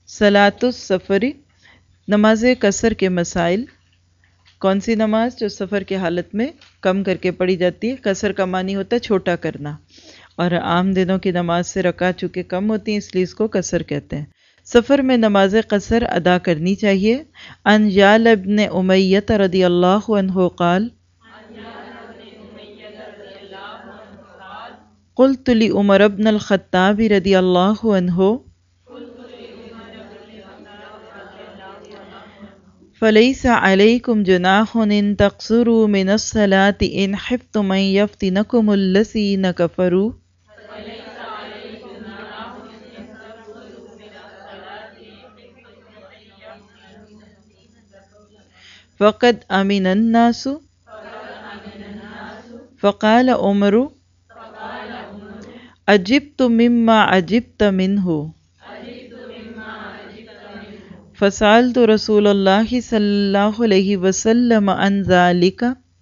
صلاۃ السفر، نماز قصر کے مسائل۔ کون سی نماز جو سفر کی حالت میں کم کر کے پڑھی جاتی ہے؟ قصر کا معنی ہوتا ہے چھوٹا کرنا، اور عام دنوں کی نماز سے رکعت چونکہ کم ہوتی ہیں اس لیے اس کو قصر کہتے ہیں۔ سفر میں نماز قصر ادا کرنی چاہیے۔ ان یال ابن امیہ رضی اللہ عنہ قال قلت لعمر بن الخطاب رضی اللہ عنہ فلیس علیکم جناح ان تقصروا من الصلاة ان خفتم ان یفتنکم الذین کفروا فقد امن الناس فقال عمر عجبت مما عجبت منہ فسألت رسول اللہ صلی اللہ علیہ وسلم عن ذلک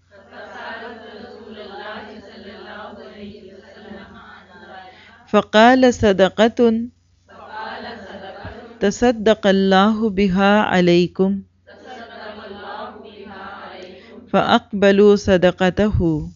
فقال صدقۃ تصدق اللہ بها علیکم فاقبلوا صدقتہ۔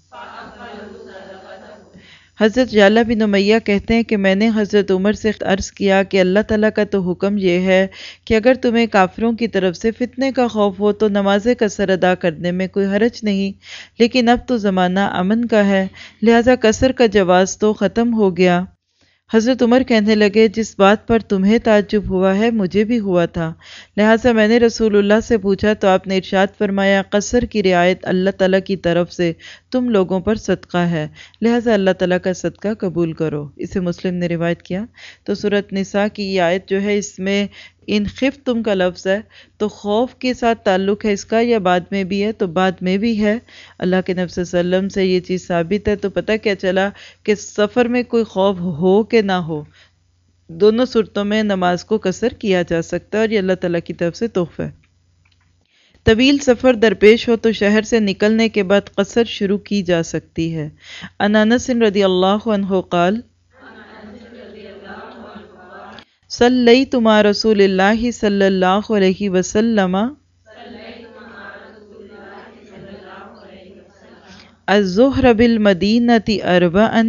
حضرت یعلا بن امیہ کہتے ہیں کہ میں نے حضرت عمر سے عرض کیا کہ اللہ تعالیٰ کا تو حکم یہ ہے کہ اگر تمہیں کافروں کی طرف سے فتنے کا خوف ہو تو نماز قصر ادا کرنے میں کوئی حرج نہیں، لیکن اب تو زمانہ امن کا ہے لہذا قصر کا جواز تو ختم ہو گیا۔ حضرت عمر کہنے لگے جس بات پر تمہیں تعجب ہوا ہے مجھے بھی ہوا تھا، لہٰذا میں نے رسول اللہ سے پوچھا تو آپ نے ارشاد فرمایا قصر کی رعایت اللہ تعالیٰ کی طرف سے تم لوگوں پر صدقہ ہے، لہٰذا اللہ تعالیٰ کا صدقہ قبول کرو۔ اسے مسلم نے روایت کیا۔ تو سورۃ نساء کی یہ آیت جو ہے اس میں ان خفتم کا لفظ ہے، تو خوف کے ساتھ تعلق ہے اس کا یا بعد میں بھی ہے؟ تو بعد میں بھی ہے۔ اللہ کے نبی صلی اللہ علیہ وسلم سے یہ چیز ثابت ہے، تو پتہ کیا چلا کہ سفر میں کوئی خوف ہو کہ نہ ہو، دونوں صورتوں میں نماز کو قصر کیا جا سکتا ہے، اور یہ اللہ تعالیٰ کی طرف سے تحفہ ہے۔ طویل سفر درپیش ہو تو شہر سے نکلنے کے بعد قصر شروع کی جا سکتی ہے۔ عن انس رضی اللہ عنہ قال صلیت مع رسول اللہ صلی اللہ علیہ وسلم الظہر بالمدینۃ اربعا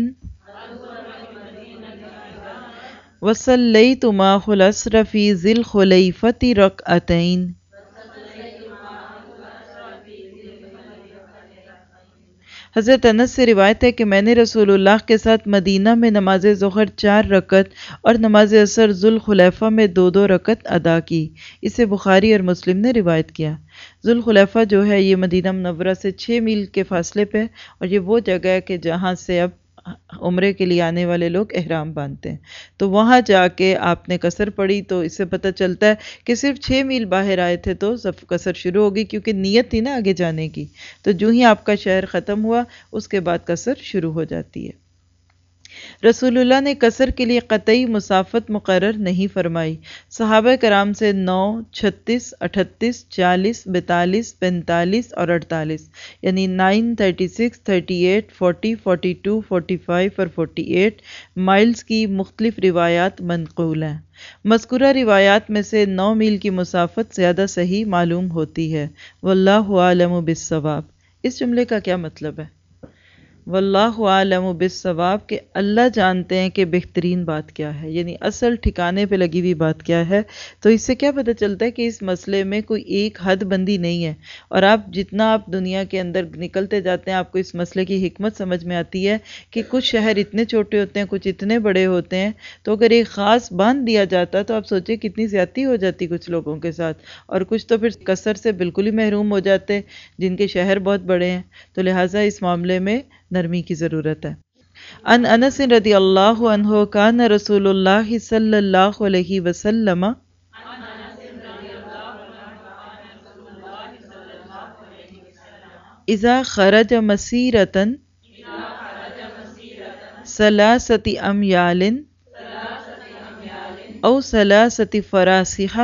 وصلیت معہ العصر فی ذی الخلیفۃ رکعتین۔ حضرت انس سے روایت ہے کہ میں نے رسول اللہ کے ساتھ مدینہ میں نماز ظہر 4 رکعت اور نماز عصر ذوالخلیفہ میں 2 رکعت ادا کی۔ اسے بخاری اور مسلم نے روایت کیا۔ ذوالخلیفہ جو ہے یہ مدینہ منورہ سے 6 میل کے فاصلے پہ، اور یہ وہ جگہ ہے کہ جہاں سے اب عمرے کے لیے آنے والے لوگ احرام باندھتے ہیں، تو وہاں جا کے آپ نے قصر پڑھی، تو اس سے پتہ چلتا ہے کہ صرف 6 میل باہر آئے تھے تو قصر شروع ہوگی، کیونکہ نیت تھی نا آگے جانے کی، تو جو ہی آپ کا شہر ختم ہوا اس کے بعد قصر شروع ہو جاتی ہے۔ رسول اللہ نے قصر کے لیے قطعی مسافت مقرر نہیں فرمائی۔ صحابہ کرام سے 9، 36، 38، 40، 42، 45 اور 48 یعنی 9، 36، 38، 40، 42، 45 اور 48 مائلز کی مختلف روایات منقول ہیں۔ مذکورہ روایات میں سے 9 میل کی مسافت زیادہ صحیح معلوم ہوتی ہے۔ واللہ اعلم بالصواب۔ اس جملے کا کیا مطلب ہے؟ واللہ عالم بالصواب، کہ اللہ جانتے ہیں کہ بہترین بات کیا ہے، یعنی اصل ٹھکانے پہ لگی ہوئی بات کیا ہے۔ تو اس سے کیا پتہ چلتا ہے کہ اس مسئلے میں کوئی ایک حد بندی نہیں ہے، اور جتنا آپ دنیا کے اندر نکلتے جاتے ہیں آپ کو اس مسئلے کی حکمت سمجھ میں آتی ہے کہ کچھ شہر اتنے چھوٹے ہوتے ہیں، کچھ اتنے بڑے ہوتے ہیں، تو اگر ایک خاص باندھ دیا جاتا تو آپ سوچیں کتنی زیادتی ہو جاتی کچھ لوگوں کے ساتھ، اور کچھ تو پھر قصر سے بالکل ہی محروم ہو جاتے جن کے شہر بہت بڑے ہیں۔ تو لہٰذا اس معاملے میں نرمی کی ضرورت ہے۔ ان انس رضی اللہ عنہ کان رسول اللہ صلی اللہ علیہ وسلم اذا خرج مسیرۃ ثلاثۃ امیال او ثلاثۃ فراسخ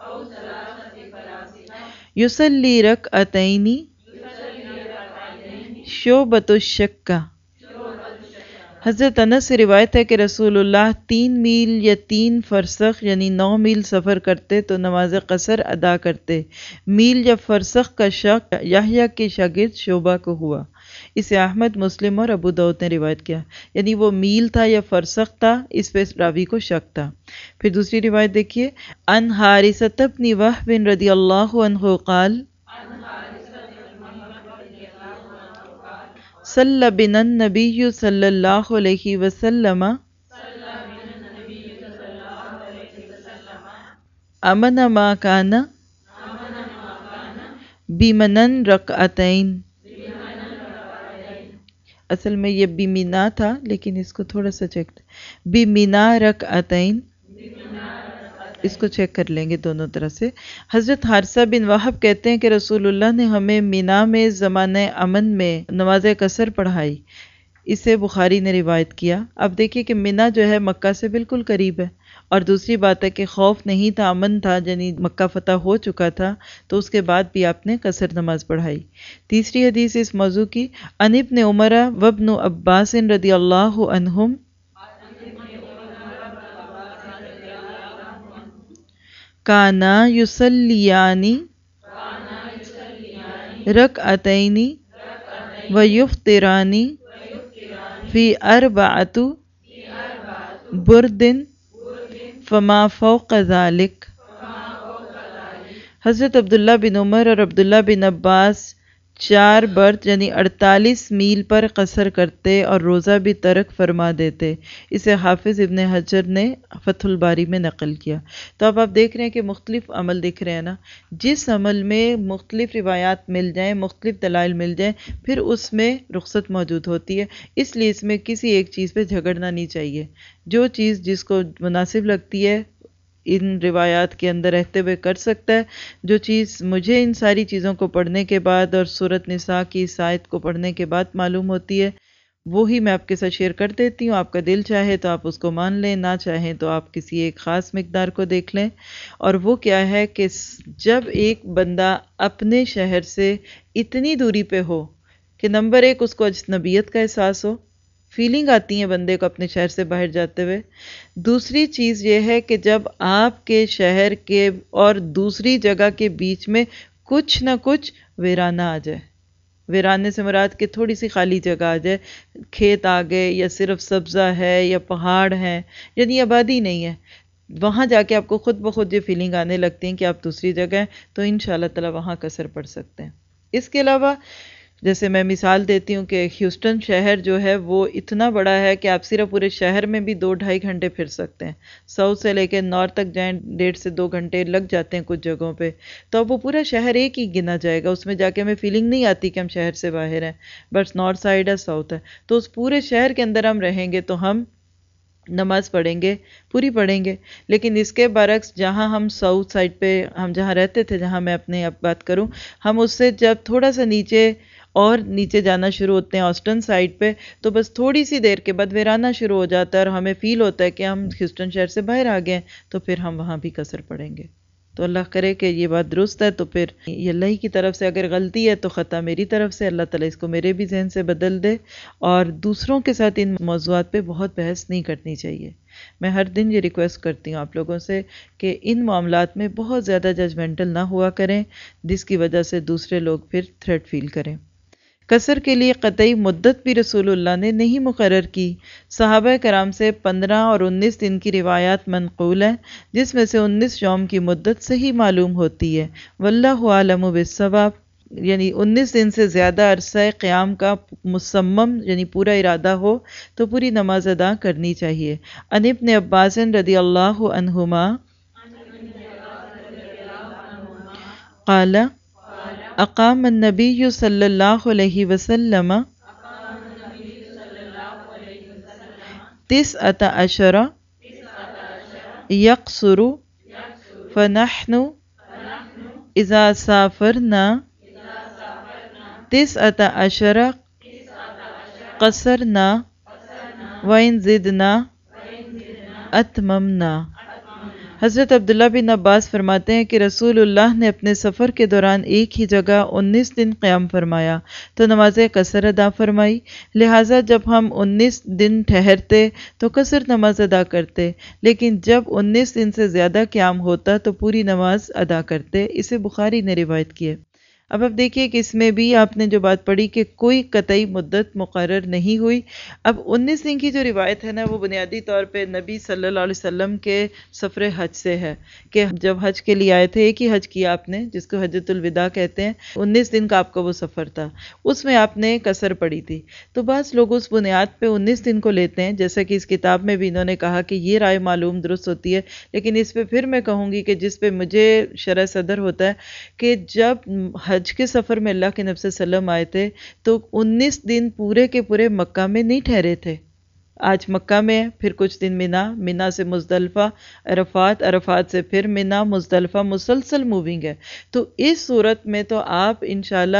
یصلی رکعتین شعبۃ الشک حضرت انس سے روایت ہے کہ رسول اللہ 3 میل یا 3 فرسخ یعنی 9 میل سفر کرتے تو نماز قصر ادا کرتے۔ میل یا فرسخ کا شک یحییٰ کے شاگرد شعبہ کو ہوا۔ اسے احمد، مسلم اور ابو داؤد نے روایت کیا، یعنی وہ میل تھا یا فرسخ تھا، اس پہ راوی کو شک تھا۔ پھر دوسری روایت دیکھیے، ان حارثۃ بن وہب رضی اللہ عنہ قال صلی بنا النبی صلی اللہ علیہ وسلم امن ما کان بمنن رکعتین۔ اصل میں یہ بمنا تھا لیکن اس کو تھوڑا سا چیک بمنا رکعتین، اس کو چیک کر لیں گے دونوں طرح سے۔ حضرت حارثہ بن وہب کہتے ہیں کہ رسول اللہ نے ہمیں منا میں زمانہ امن میں نماز قصر پڑھائی۔ اسے بخاری نے روایت کیا۔ اب دیکھیے کہ منا جو ہے مکہ سے بالکل قریب ہے، اور دوسری بات ہے کہ خوف نہیں تھا، امن تھا، یعنی مکہ فتح ہو چکا تھا، تو اس کے بعد بھی آپ نے قصر نماز پڑھائی۔ تیسری حدیث اس موضوع کی، عن ابن عمر وابن عباس رضی اللہ عنہم کانا یصلیان رکعتین ویفطران فی اربعۃ برد فما فوق ذلک۔ حضرت عبداللہ بن عمر اور عبداللہ بن عباس 4 برد یعنی 48 میل پر قصر کرتے اور روزہ بھی ترک فرما دیتے۔ اسے حافظ ابن حجر نے فتح الباری میں نقل کیا۔ تو اب آپ دیکھ رہے ہیں کہ مختلف عمل دکھ رہے ہیں نا، جس عمل میں مختلف روایات مل جائیں، مختلف دلائل مل جائیں، پھر اس میں رخصت موجود ہوتی ہے۔ اس لیے اس میں کسی ایک چیز پہ جھگڑنا نہیں چاہیے، جو چیز جس کو مناسب لگتی ہے ان روایات کے اندر رہتے ہوئے کر سکتا ہے۔ جو چیز مجھے ان ساری چیزوں کو پڑھنے کے بعد اور سورۃ نساء کی اس آیت کو پڑھنے کے بعد معلوم ہوتی ہے، وہی میں آپ کے ساتھ شیئر کر دیتی ہوں۔ آپ کا دل چاہے تو آپ اس کو مان لیں، نہ چاہیں تو آپ کسی ایک خاص مقدار کو دیکھ لیں۔ اور وہ کیا ہے کہ جب ایک بندہ اپنے شہر سے اتنی دوری پہ ہو کہ نمبر 1 اس کو اجنبیت کا احساس ہو، فیلنگ آتی ہے بندے کو اپنے شہر سے باہر جاتے ہوئے۔ دوسری چیز یہ ہے کہ جب آپ کے شہر کے اور دوسری جگہ کے بیچ میں کچھ نہ کچھ ویرانہ آ جائے، ویرانے سے مراد کہ تھوڑی سی خالی جگہ آ جائے، کھیت آ گئے یا صرف سبزہ ہے یا پہاڑ ہیں، یعنی آبادی نہیں ہے، وہاں جا کے آپ کو خود بخود یہ فیلنگ آنے لگتی ہیں کہ آپ دوسری جگہ ہیں، تو انشاءاللہ تعالی وہاں قصر پڑھ سکتے ہیں۔ اس کے علاوہ جیسے میں مثال دیتی ہوں کہ ہیوسٹن شہر جو ہے وہ اتنا بڑا ہے کہ آپ صرف پورے شہر میں بھی 2-2.5 گھنٹے پھر سکتے ہیں، ساؤتھ سے لے کے نارتھ تک جائیں 1.5 سے 2 گھنٹے لگ جاتے ہیں کچھ جگہوں پہ، تو اب وہ پورا شہر ایک ہی گنا جائے گا، اس میں جا کے ہمیں فیلنگ نہیں آتی کہ ہم شہر سے باہر ہیں، بس نارتھ سائڈ ہے، ساؤتھ ہے، تو اس پورے شہر کے اندر ہم رہیں گے تو ہم نماز پڑھیں گے، پوری پڑھیں گے۔ لیکن اس کے برعکس جہاں ہم ساؤتھ سائڈ پہ ہم جہاں رہتے تھے، جہاں میں اپنے اب بات کروں، ہم اس سے جب تھوڑا سا نیچے اور نیچے جانا شروع ہوتے ہیں آسٹن سائڈ پہ، تو بس تھوڑی سی دیر کے بعد ویرانہ شروع ہو جاتا ہے اور ہمیں فیل ہوتا ہے کہ ہم ہیوسٹن شہر سے باہر آ گئے ہیں، تو پھر ہم وہاں بھی قصر پڑھیں گے۔ تو اللہ کرے کہ یہ بات درست ہے، تو پھر یہ اللہ ہی کی طرف سے اگر غلطی ہے تو خطا میری طرف سے، اللہ تعالیٰ اس کو میرے بھی ذہن سے بدل دے، اور دوسروں کے ساتھ ان موضوعات پہ بہت بحث نہیں کرنی چاہیے۔ میں ہر دن یہ ریکویسٹ کرتی ہوں آپ لوگوں سے کہ ان معاملات میں بہت زیادہ ججمنٹل نہ ہوا کریں، جس کی وجہ سے دوسرے لوگ پھر تھریٹ فیل کریں۔ قصر کے لیے قطعی مدت بھی رسول اللہ نے نہیں مقرر کی۔ صحابہ کرام سے 15 اور 19 دن کی روایات منقول ہیں، جس میں سے 19 یوم کی مدت صحیح معلوم ہوتی ہے۔ واللہ اعلم بالصواب، یعنی 19 دن سے زیادہ عرصہ قیام کا مصمم یعنی پورا ارادہ ہو تو پوری نماز ادا کرنی چاہیے۔ عن ابن عباس رضی اللہ عنہما قال اقام النبی صلی اللہ علیہ وسلم 19 یقصر فنحن اذا سافرنا 19 قصرنا وإن زدنا اتممنا۔ حضرت عبداللہ بن عباس فرماتے ہیں کہ رسول اللہ نے اپنے سفر کے دوران ایک ہی جگہ 19 دن قیام فرمایا تو نماز قصر ادا فرمائی، لہٰذا جب ہم 19 دن ٹھہرتے تو قصر نماز ادا کرتے، لیکن جب 19 دن سے زیادہ قیام ہوتا تو پوری نماز ادا کرتے۔ اسے بخاری نے روایت کی ہے۔ اب دیکھیے کہ اس میں بھی آپ نے جو بات پڑھی کہ کوئی قطعی مدت مقرر نہیں ہوئی۔ اب 19 دن کی جو روایت ہے نا، وہ بنیادی طور پہ نبی صلی اللہ علیہ وسلم کے سفر حج سے ہے کہ جب حج کے لیے آئے تھے، ایک ہی حج کیا آپ نے جس کو حجۃ الوداع کہتے ہیں، 19 دن کا آپ کا وہ سفر تھا، اس میں آپ نے قصر پڑھی تھی۔ تو بعض لوگ اس بنیاد پہ 19 دن کو لیتے ہیں، جیسا کہ اس کتاب میں بھی انہوں نے کہا کہ یہ رائے معلوم درست ہوتی ہے، لیکن اس پہ پھر میں کہوں گی کہ جس پہ مجھے شرح صدر ہوتا ہے کہ جب حج کے سفر میں اللہ کے نبی صلی اللہ علیہ وسلم آئے تھے تو 19 دن پورے کے پورے مکہ میں نہیں ٹھہرے تھے۔ آج مکہ میں ہے، پھر کچھ دن مینا، مینا سے مزدلفہ، عرفات، عرفات سے پھر مینا، مزدلفہ، مسلسل موونگ ہے۔ تو اس صورت میں تو آپ انشاءاللہ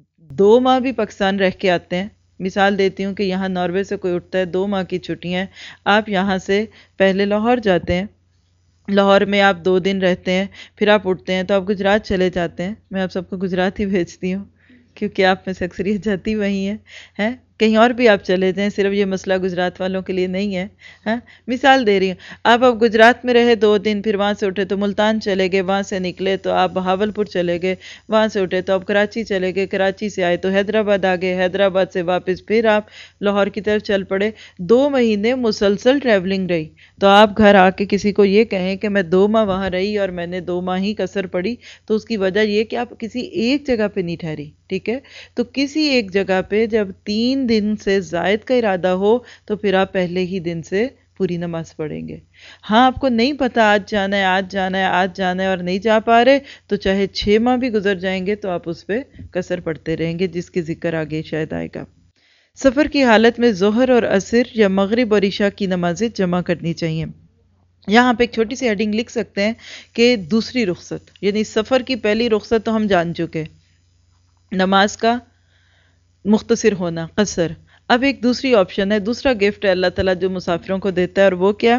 2 ماہ بھی پاکستان رہ کے آتے ہیں۔ مثال دیتی ہوں کہ یہاں ناروے سے کوئی اٹھتا ہے، 2 ماہ کی چھٹیاں ہیں، آپ یہاں سے پہلے لاہور جاتے ہیں، لاہور میں آپ 2 دن رہتے ہیں، پھر آپ اٹھتے ہیں تو آپ گجرات چلے جاتے ہیں۔ میں آپ سب کو گجرات ہی بھیجتی ہوں کیونکہ آپ میں سے اکثریت جاتی وہیں ہے، کہیں اور بھی آپ چلے جائیں، صرف یہ مسئلہ گجرات والوں کے لیے نہیں ہے، مثال دے رہی ہوں۔ آپ اب گجرات میں رہے 2 دن، پھر وہاں سے اٹھے تو ملتان چلے گئے، وہاں سے نکلے تو آپ بہاولپور چلے گئے، وہاں سے اٹھے تو آپ کراچی چلے گئے، کراچی سے آئے تو حیدرآباد آ گئے، حیدرآباد سے واپس پھر آپ لاہور کی طرف چل پڑے۔ 2 مہینے مسلسل ٹریولنگ رہی۔ تو آپ گھر آ کے کسی کو یہ کہیں کہ میں 2 ماہ وہاں رہی اور میں نے 2 ماہ ہی قصر پڑھی، تو اس کی وجہ یہ کہ آپ کسی ایک جگہ پہ نہیں ٹھہری، ٹھیک ہے؟ تو کسی ایک جگہ پہ جب 3 دن سے زائد کا ارادہ ہو تو پھر آپ پہلے ہی دن سے پوری نماز پڑھیں گے۔ ہاں، آپ کو نہیں پتا آج جانا ہے، آج جانا ہے، آج جانا ہے اور نہیں جا پا رہے تو چاہے 6 ماہ بھی گزر جائیں گے تو آپ اس پہ قصر پڑھتے رہیں گے، جس کی ذکر آگے شاید آئے گا۔ سفر کی حالت میں ظہر اور عصر یا مغرب اور عشاء کی نمازیں جمع کرنی چاہیے۔ یہاں پہ ایک چھوٹی سی ہیڈنگ لکھ سکتے ہیں کہ دوسری رخصت، یعنی سفر کی پہلی رخصت تو ہم جان چکے، نماز کا مختصر ہونا، قصر۔ اب ایک دوسری آپشن ہے، دوسرا گفٹ ہے اللہ تعالیٰ جو مسافروں کو دیتا ہے، اور وہ کیا؟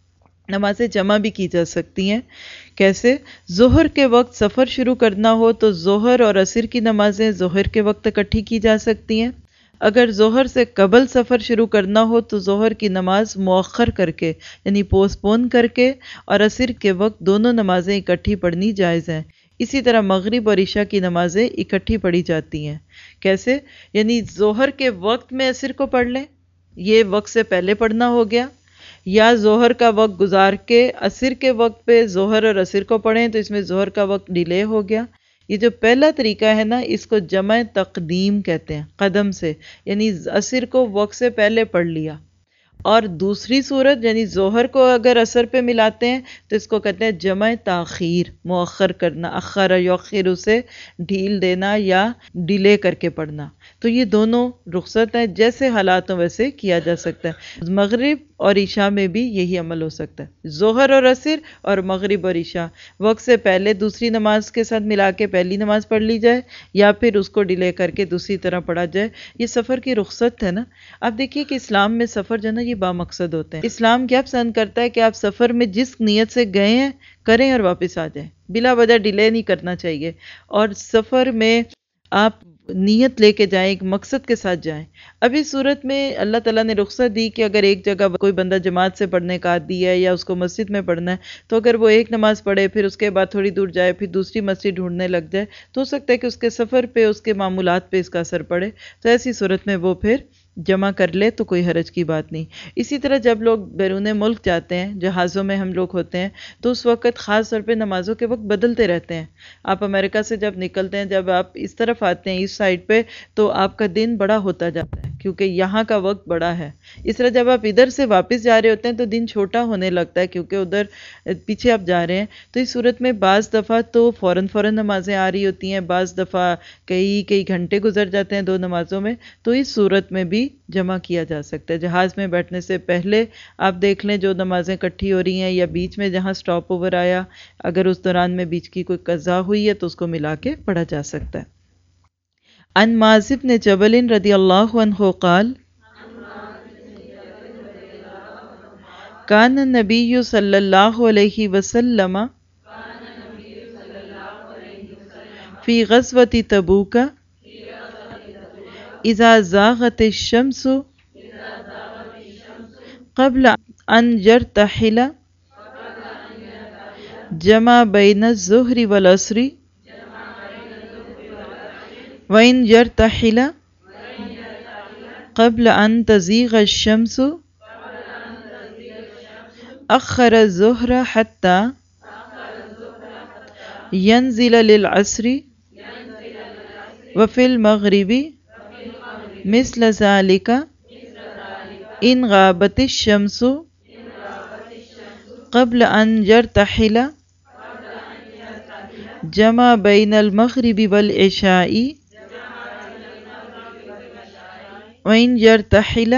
نمازیں جمع بھی کی جا سکتی ہیں۔ کیسے؟ ظہر کے وقت سفر شروع کرنا ہو تو ظہر اور عصر کی نمازیں ظہر کے وقت اکٹھی کی جا سکتی ہیں۔ اگر ظہر سے قبل سفر شروع کرنا ہو تو ظہر کی نماز مؤخر کر کے، یعنی پوسٹ پون کر کے، اور عصر کے وقت دونوں نمازیں اکٹھی پڑھنی جائز ہیں۔ اسی طرح مغرب اور عشاء کی نمازیں اکٹھی پڑھی جاتی ہیں۔ کیسے؟ یعنی ظہر کے وقت میں عصر کو پڑھ لیں، یہ وقت سے پہلے پڑھنا ہو گیا، یا ظہر کا وقت گزار کے عصر کے وقت پہ ظہر اور عصر کو پڑھیں تو اس میں ظہر کا وقت ڈیلے ہو گیا۔ یہ جو پہلا طریقہ ہے نا، اس کو جمع تقدیم کہتے ہیں، قدم سے، یعنی عصر کو وقت سے پہلے پڑھ لیا۔ اور دوسری صورت یعنی ظہر کو اگر عصر پہ ملاتے ہیں تو اس کو کہتے ہیں جمع تاخیر، مؤخر کرنا، اخر یؤخر، اسے ڈھیل دینا یا ڈیلے کر کے پڑھنا۔ تو یہ دونوں رخصت ہیں، جیسے حالات ہوں ویسے کیا جا سکتا ہے۔ مغرب اور عشاء میں بھی یہی عمل ہو سکتا ہے، ظہر اور عصر اور مغرب اور عشاء وقت سے پہلے دوسری نماز کے ساتھ ملا کے پہلی نماز پڑھ لی جائے، یا پھر اس کو ڈیلے کر کے دوسری طرح پڑھا جائے۔ یہ سفر کی رخصت ہے نا۔ اب دیکھیے کہ اسلام میں سفر جو ہے نا، یہ بامقصد ہوتے ہیں۔ اسلام کیا پسند کرتا ہے کہ آپ سفر میں جس نیت سے گئے ہیں کریں اور واپس آ جائیں، بلا وجہ ڈیلے نہیں کرنا چاہیے، اور سفر میں آپ نیت لے کے جائیں، ایک مقصد کے ساتھ جائیں۔ اب اس صورت میں اللہ تعالیٰ نے رخصت دی کہ اگر ایک جگہ کوئی بندہ جماعت سے پڑھنے کا عادی ہے یا اس کو مسجد میں پڑھنا ہے، تو اگر وہ ایک نماز پڑھے پھر اس کے بعد تھوڑی دور جائے پھر دوسری مسجد ڈھونڈنے لگ جائے تو ہو سکتا ہے کہ اس کے سفر پہ، اس کے معمولات پہ اس کا اثر پڑے، تو ایسی صورت میں وہ پھر جمع کر لے تو کوئی حرج کی بات نہیں۔ اسی طرح جب لوگ بیرون ملک جاتے ہیں، جہازوں میں ہم لوگ ہوتے ہیں، تو اس وقت خاص طور پہ نمازوں کے وقت بدلتے رہتے ہیں۔ آپ امریکہ سے جب نکلتے ہیں، جب آپ اس طرف آتے ہیں اس سائڈ پہ، تو آپ کا دن بڑا ہوتا جاتا ہے کیونکہ یہاں کا وقت بڑا ہے۔ اس طرح جب آپ ادھر سے واپس جا رہے ہوتے ہیں تو دن چھوٹا ہونے لگتا ہے کیونکہ ادھر پیچھے آپ جا رہے ہیں۔ تو اس صورت میں بعض دفعہ تو فوراً نمازیں آ رہی ہوتی ہیں، بعض دفعہ کئی گھنٹے گزر جاتے ہیں 2 نمازوں میں، تو اس صورت میں بھی جمع کیا جا سکتا ہے۔ جہاز میں بیٹھنے سے پہلے آپ دیکھ لیں جو نمازیں اکٹھی ہو رہی ہیں، یا بیچ میں جہاں سٹاپ اوور آیا، اگر اس دوران میں بیچ کی کوئی قضا ہوئی ہے تو اس کو ملا کے پڑھا جا سکتا ہے۔ عن معاذ بن جبل رضی اللہ عنہ قال کان النبی صلی اللہ علیہ وسلم فی غزوۃ تبوک اذا زاغت الشمس قبل ان یرتحل جمع بین الظہر والعصر وَإِنْ يَرْتَحِلَ قبل ان تزیغ الشمس اخر الظہر حتی ينزل للعصر وفي المغرب مثل ذلك ان غابت الشمس قبل ان يرتحل جمع بین المغرب والعشاء وَإِنْ يَرْتَحِلَ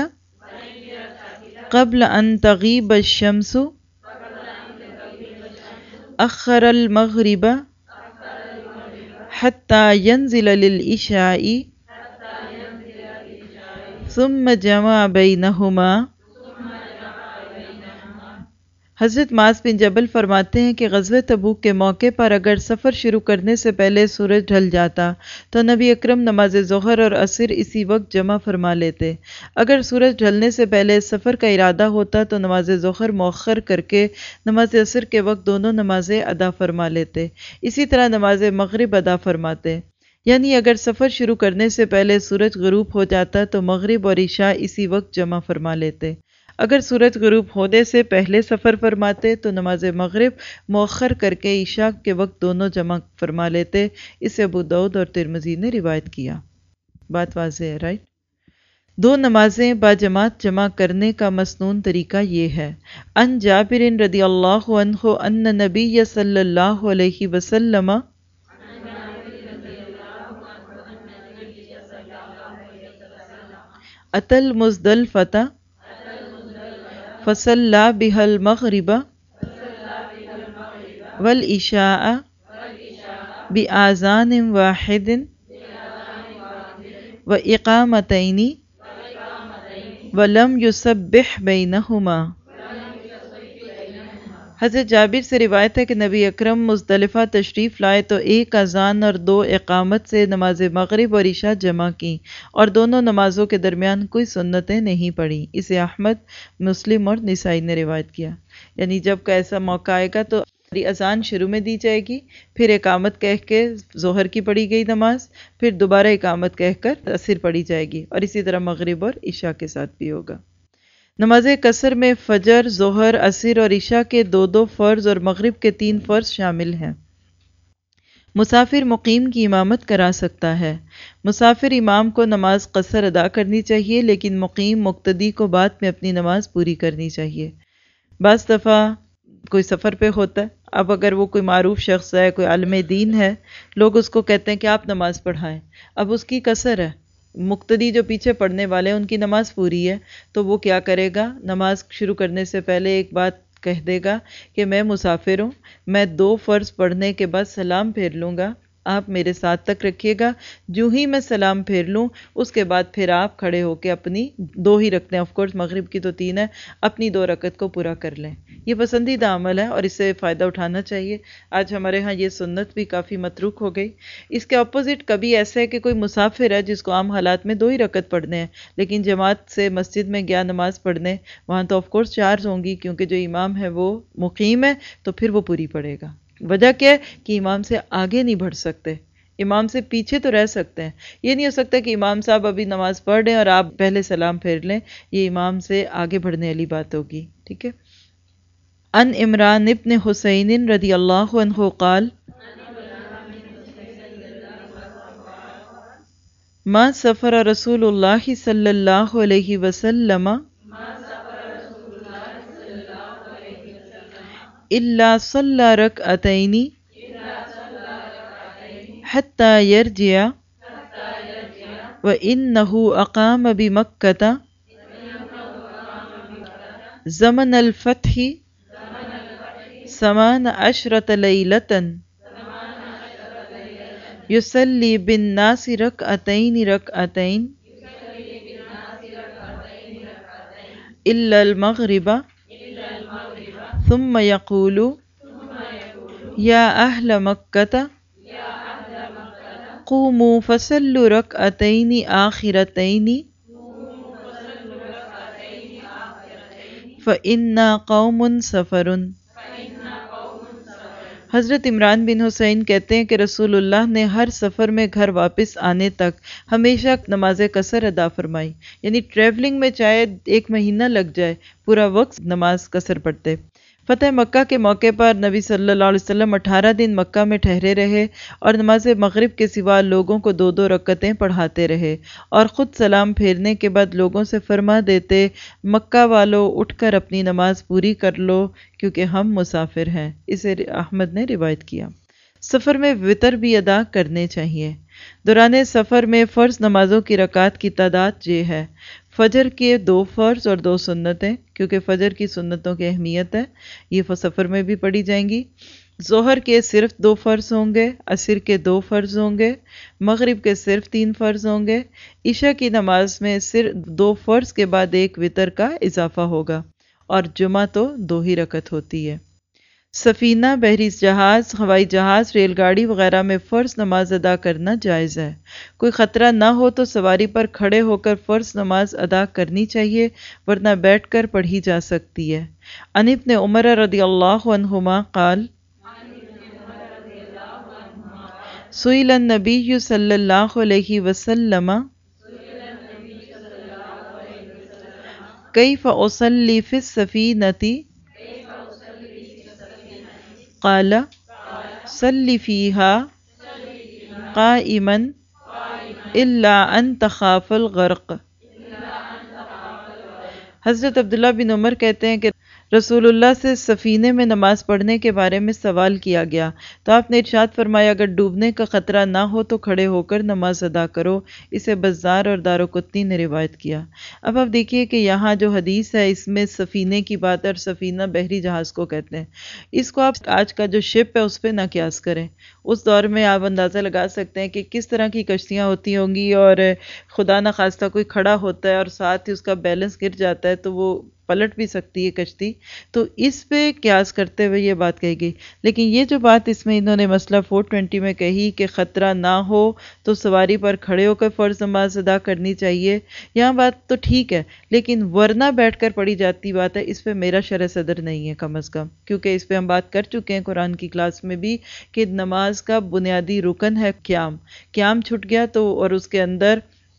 قبل ان تغیب الشمس اخر المغرب حتى ينزل للعشاء ثم جمع بینہما۔ حضرت معاذ بن جبل فرماتے ہیں کہ غزوہ تبوک کے موقع پر اگر سفر شروع کرنے سے پہلے سورج ڈھل جاتا تو نبی اکرم نماز ظہر اور عصر اسی وقت جمع فرما لیتے۔ اگر سورج ڈھلنے سے پہلے سفر کا ارادہ ہوتا تو نماز ظہر مؤخر کر کے نماز عصر کے وقت دونوں نمازیں ادا فرما لیتے۔ اسی طرح نماز مغرب ادا فرماتے، یعنی اگر سفر شروع کرنے سے پہلے سورج غروب ہو جاتا تو مغرب اور عشاء اسی وقت جمع فرما لیتے۔ اگر سورج غروب ہونے سے پہلے سفر فرماتے تو نماز مغرب مؤخر کر کے عشاء کے وقت دونوں جمع فرما لیتے۔ اسے ابو داؤد اور ترمذی نے روایت کیا۔ بات واضح ہے، رائٹ؟ دو نمازیں باجماعت جمع کرنے کا مسنون طریقہ یہ ہے۔ ان جابر رضی اللہ عنہ ان نبی صلی اللہ علیہ وسلم اتی المزدلفۃ فصلی بها المغرب والعشاء بآذان واحد وإقامتین ولم یسبح بینہما۔ حضرت جابر سے روایت ہے کہ نبی اکرم مزدلفہ تشریف لائے تو ایک اذان اور دو اقامت سے نماز مغرب اور عشاء جمع کی اور دونوں نمازوں کے درمیان کوئی سنتیں نہیں پڑھیں۔ اسے احمد، مسلم اور نسائی نے روایت کیا۔ یعنی جب کا ایسا موقع آئے گا تو اذان شروع میں دی جائے گی، پھر اقامت کہہ کے ظہر کی پڑھی گئی نماز، پھر دوبارہ اقامت کہہ کر عصر پڑھی جائے گی، اور اسی طرح مغرب اور عشاء کے ساتھ بھی ہوگا۔ نماز قصر میں فجر، ظہر، عصر اور عشاء کے دو فرض اور مغرب کے 3 فرض شامل ہیں۔ مسافر مقیم کی امامت کرا سکتا ہے۔ مسافر امام کو نماز قصر ادا کرنی چاہیے، لیکن مقیم مقتدی کو بعد میں اپنی نماز پوری کرنی چاہیے۔ بعض دفعہ کوئی سفر پہ ہوتا ہے، اب اگر وہ کوئی معروف شخص ہے، کوئی عالم دین ہے، لوگ اس کو کہتے ہیں کہ آپ نماز پڑھائیں، اب اس کی قصر ہے، مقتدی جو پیچھے پڑھنے والے ہیں ان کی نماز پوری ہے، تو وہ کیا کرے گا؟ نماز شروع کرنے سے پہلے ایک بات کہہ دے گا کہ میں مسافر ہوں، میں 2 فرض پڑھنے کے بعد سلام پھیر لوں گا، آپ میرے ساتھ تک رکھیے گا، جو ہی میں سلام پھیر لوں اس کے بعد پھر آپ کھڑے ہو کے اپنی 2 ہی رکھتے ہیں، آف کورس مغرب کی تو 3 ہے، اپنی 2 رکعت کو پورا کر لیں۔ یہ پسندیدہ عمل ہے اور اس سے فائدہ اٹھانا چاہیے۔ آج ہمارے ہاں یہ سنت بھی کافی متروک ہو گئی۔ اس کے اپوزٹ کبھی ایسا ہے کہ کوئی مسافر ہے جس کو عام حالات میں 2 ہی رکعت پڑھنے ہیں، لیکن جماعت سے مسجد میں گیا نماز پڑھنے، وہاں تو آف کورس 4 ہوں گی کیونکہ جو امام ہے وہ مقیم ہے، تو پھر وہ پوری پڑھے گا۔ وجہ کیا ہے کہ امام سے آگے نہیں بڑھ سکتے، امام سے پیچھے تو رہ سکتے ہیں۔ یہ نہیں ہو سکتا کہ امام صاحب ابھی نماز پڑھ رہے ہیں اور آپ پہلے سلام پھیر لیں، یہ امام سے آگے بڑھنے والی بات ہوگی، ٹھیک ہے؟ ان عمران ابن حسین رضی اللہ عنہ قال ما سفر رسول اللہ صلی اللہ علیہ وسلم الا صلی رکعتین حتی یرجع وَإِنَّهُ أَقَامَ بِمَكَّةَ زمن الفتح 18 لیلة یصلی بالناس رکعتین الا المغرب ثم یقول یا اہل مکۃ قوموا فصلوا رکعتین آخرتین فإنا قوم سفر۔ حضرت عمران بن حسین کہتے ہیں کہ رسول اللہ نے ہر سفر میں گھر واپس آنے تک ہمیشہ نماز قصر ادا فرمائی، یعنی ٹریولنگ میں چاہے 1 مہینہ لگ جائے پورا وقت نماز قصر پڑھتے۔ فتح مکہ کے موقع پر نبی صلی اللہ علیہ وسلم 18 دن مکہ میں ٹھہرے رہے اور نماز مغرب کے سوا لوگوں کو 2 رکعتیں پڑھاتے رہے، اور خود سلام پھیرنے کے بعد لوگوں سے فرما دیتے مکہ والو اٹھ کر اپنی نماز پوری کر لو کیونکہ ہم مسافر ہیں۔ اسے احمد نے روایت کیا۔ سفر میں وتر بھی ادا کرنے چاہیے۔ دوران سفر میں فرض نمازوں کی رکعات کی تعداد یہ ہے: فجر کے 2 فرض اور 2 سنتیں، کیونکہ فجر کی سنتوں کی اہمیت ہے، یہ سفر میں بھی پڑھی جائیں گی۔ ظہر کے صرف 2 فرض ہوں گے، عصر کے 2 فرض ہوں گے، مغرب کے صرف 3 فرض ہوں گے، عشاء کی نماز میں صرف 2 فرض کے بعد 1 وتر کا اضافہ ہوگا، اور جمعہ تو 2 ہی رکعت ہوتی ہے۔ سفینہ، بحری جہاز، ہوائی جہاز، ریل گاڑی وغیرہ میں فرض نماز ادا کرنا جائز ہے۔ کوئی خطرہ نہ ہو تو سواری پر کھڑے ہو کر فرض نماز ادا کرنی چاہیے، ورنہ بیٹھ کر پڑھی جا سکتی ہے۔ عن ابن عمر رضی اللہ عنہما قال سئل النبی صلی اللہ علیہ وسلم کیف اصلی فی السفینۃ قال صل فیہا قائما الا ان تخاف الغرق۔ حضرت عبداللہ بن عمر کہتے ہیں کہ رسول اللہ سے سفینے میں نماز پڑھنے کے بارے میں سوال کیا گیا تو آپ نے ارشاد فرمایا اگر ڈوبنے کا خطرہ نہ ہو تو کھڑے ہو کر نماز ادا کرو۔ اسے بزار اور دارقطنی نے روایت کیا۔ اب آپ دیکھیے کہ یہاں جو حدیث ہے اس میں سفینے کی بات ہے، اور سفینہ بحری جہاز کو کہتے ہیں۔ اس کو آپ آج کا جو شپ ہے اس پہ نہ قیاس کریں۔ اس دور میں آپ اندازہ لگا سکتے ہیں کہ کس طرح کی کشتیاں ہوتی ہوں گی، اور خدا نخواستہ کوئی کھڑا ہوتا ہے اور ساتھ ہی اس کا بیلنس گر جاتا ہے تو وہ پلٹ بھی سکتی ہے کشتی، تو اس پہ قیاس کرتے ہوئے یہ بات کہی گئی۔ لیکن یہ جو بات اس میں انہوں نے مسئلہ 420 میں کہی کہ خطرہ نہ ہو تو سواری پر کھڑے ہو کر فرض نماز ادا کرنی چاہیے، یہاں بات تو ٹھیک ہے، لیکن ورنہ بیٹھ کر پڑھی جاتی بات ہے، اس پہ میرا شرح صدر نہیں ہے کم از کم، کیونکہ اس پہ ہم بات کر چکے ہیں قرآن کی کلاس میں بھی کہ نماز کا بنیادی رکن ہے قیام چھٹ گیا تو، اور اس کے اندر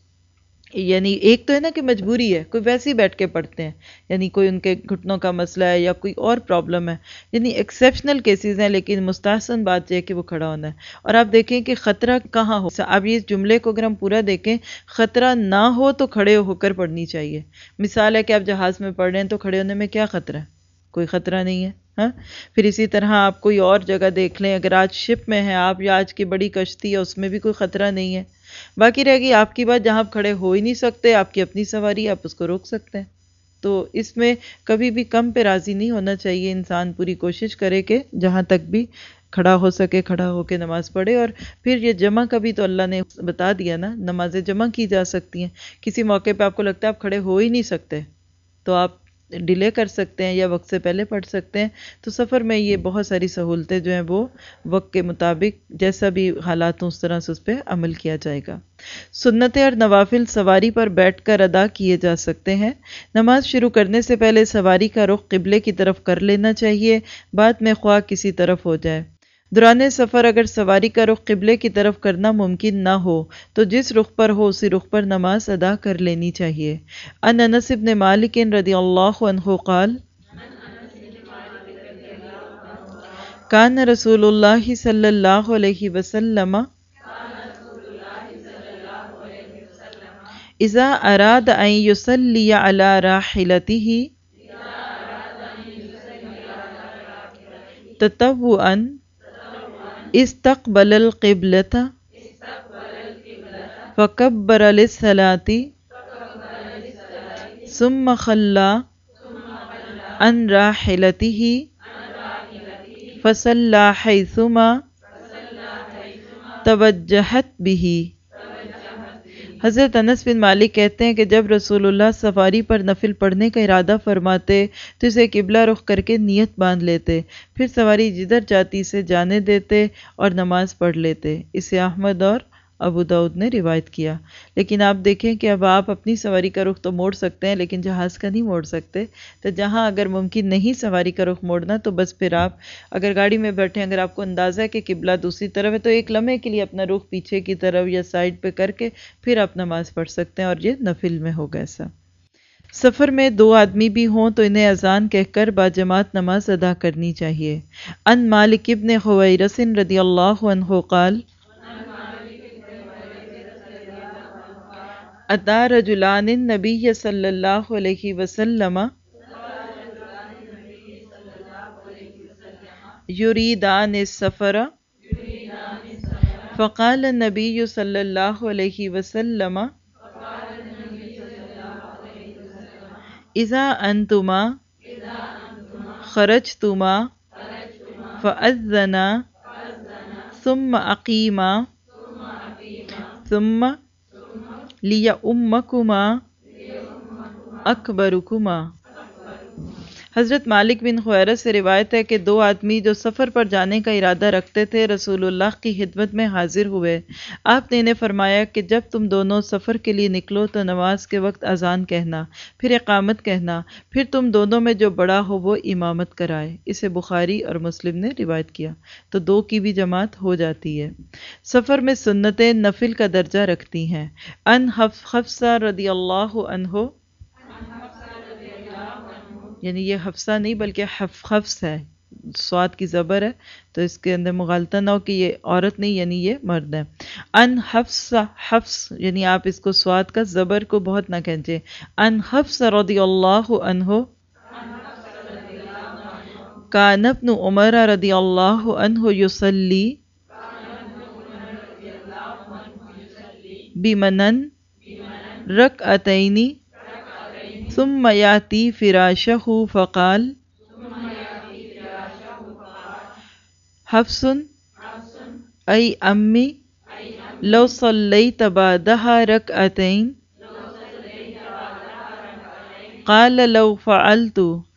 یعنی ایک تو ہے نا کہ مجبوری ہے، کوئی ویسے ہی بیٹھ کے پڑھتے ہیں، یعنی کوئی ان کے گھٹنوں کا مسئلہ ہے یا کوئی اور پرابلم ہے، یعنی ایکسیپشنل کیسز ہیں، لیکن مستحسن بات یہ ہے کہ وہ کھڑا ہونا ہے۔ اور آپ دیکھیں کہ خطرہ کہاں ہو، اب یہ جملے کو اگر ہم پورا دیکھیں، خطرہ نہ ہو تو کھڑے ہو کر پڑھنی چاہیے۔ مثال ہے کہ آپ جہاز میں پڑھ رہے ہیں تو کھڑے ہونے میں کیا خطرہ ہے؟ کوئی خطرہ نہیں ہے۔ ہاں، پھر اسی طرح آپ کوئی اور جگہ دیکھ لیں، اگر آج شپ میں ہیں آپ یا آج کی بڑی کشتی ہے اس میں بھی کوئی خطرہ نہیں ہے۔ باقی رہ گئی آپ کی بات، جہاں آپ کھڑے ہو ہی نہیں سکتے، آپ کی اپنی سواری، آپ اس کو روک سکتے ہیں۔ تو اس میں کبھی بھی کم پہ راضی نہیں ہونا چاہیے، انسان پوری کوشش کرے کہ جہاں تک بھی کھڑا ہو سکے کھڑا ہو کے نماز پڑھے۔ اور پھر یہ جمع کا بھی تو اللہ نے بتا دیا نا، نمازیں جمع کی جا سکتی ہیں۔ کسی موقع پہ آپ کو لگتا ہے آپ کھڑے ہو ہی نہیں سکتے تو آپ ڈیلے کر سکتے ہیں یا وقت سے پہلے پڑھ سکتے ہیں۔ تو سفر میں یہ بہت ساری سہولتیں جو ہیں وہ وقت کے مطابق جیسا بھی حالات ہوں اس طرح سے اس پہ عمل کیا جائے گا۔ سنتیں اور نوافل سواری پر بیٹھ کر ادا کیے جا سکتے ہیں۔ نماز شروع کرنے سے پہلے سواری کا رخ قبلے کی طرف کر لینا چاہیے، بعد میں خواہ کسی طرف ہو جائے۔ دوران سفر اگر سواری کا رخ قبلے کی طرف کرنا ممکن نہ ہو تو جس رخ پر ہو اسی رخ پر نماز ادا کر لینی چاہیے۔ عن انس بن مالک رضی اللہ عنہ قال کان رسول اللہ صلی اللہ علیہ وسلم اذا اراد ان یصلی علی راحلتہ تطوعا استقبل القبلة فکبر للصلاة ثم خلى عن راحلته فصلى حيثما توجہت به۔ حضرت انس بن مالک کہتے ہیں کہ جب رسول اللہ سواری پر نفل پڑھنے کا ارادہ فرماتے تو اسے قبلہ رخ کر کے نیت باندھ لیتے، پھر سواری جدھر جاتی سے جانے دیتے اور نماز پڑھ لیتے۔ اسے احمد اور ابو داؤد نے روایت کیا۔ لیکن آپ دیکھیں کہ اب آپ اپنی سواری کا رخ تو موڑ سکتے ہیں لیکن جہاز کا نہیں موڑ سکتے، تو جہاں اگر ممکن نہیں سواری کا رخ موڑنا تو بس پھر آپ اگر گاڑی میں بیٹھیں، اگر آپ کو اندازہ ہے کہ قبلہ دوسری طرف ہے تو ایک لمحے کے لیے اپنا رخ پیچھے کی طرف یا سائڈ پہ کر کے پھر آپ نماز پڑھ سکتے ہیں، اور یہ نفل میں ہوگا ایسا۔ سفر میں 2 آدمی بھی ہوں تو انہیں اذان کہہ کر باجماعت نماز ادا کرنی چاہیے۔ ان مالک ابن حویرث رضی اللہ عنہ قال اتا رجلان النبی صلی اللہ علیہ وسلم یریدان السفر فقال النبی صلی اللہ علیہ وسلم اذا انتما خرجتما فأذنا ثم اقیما ثم لیؤمکما اکبرکما۔ حضرت مالک بن حویرث سے روایت ہے کہ 2 آدمی جو سفر پر جانے کا ارادہ رکھتے تھے رسول اللہ کی خدمت میں حاضر ہوئے۔ آپ نے انہیں فرمایا کہ جب تم دونوں سفر کے لیے نکلو تو نماز کے وقت اذان کہنا، پھر اقامت کہنا، پھر تم دونوں میں جو بڑا ہو وہ امامت کرائے۔ اسے بخاری اور مسلم نے روایت کیا، تو 2 کی بھی جماعت ہو جاتی ہے۔ سفر میں سنتیں نفل کا درجہ رکھتی ہیں۔ ان حفصہ رضی اللہ عنہ، یعنی یہ حفصہ نہیں بلکہ حفص ہے، صاد کی زبر ہے تو اس کے اندر مغالطہ نہ ہو کہ یہ عورت نہیں یعنی یہ مرد ہے۔ ان حفص یعنی آپ اس کو صاد کا زبر کو بہت نہ کھینچیں۔ ان حفص رضی اللہ عنہ کان ابن عمر رضی اللہ عنہ یصلی بمنن رکعتین ثم یاتی فراشہ فقال حفص ای امی لو صلیت بعدہا رکعتین قال لو فعلت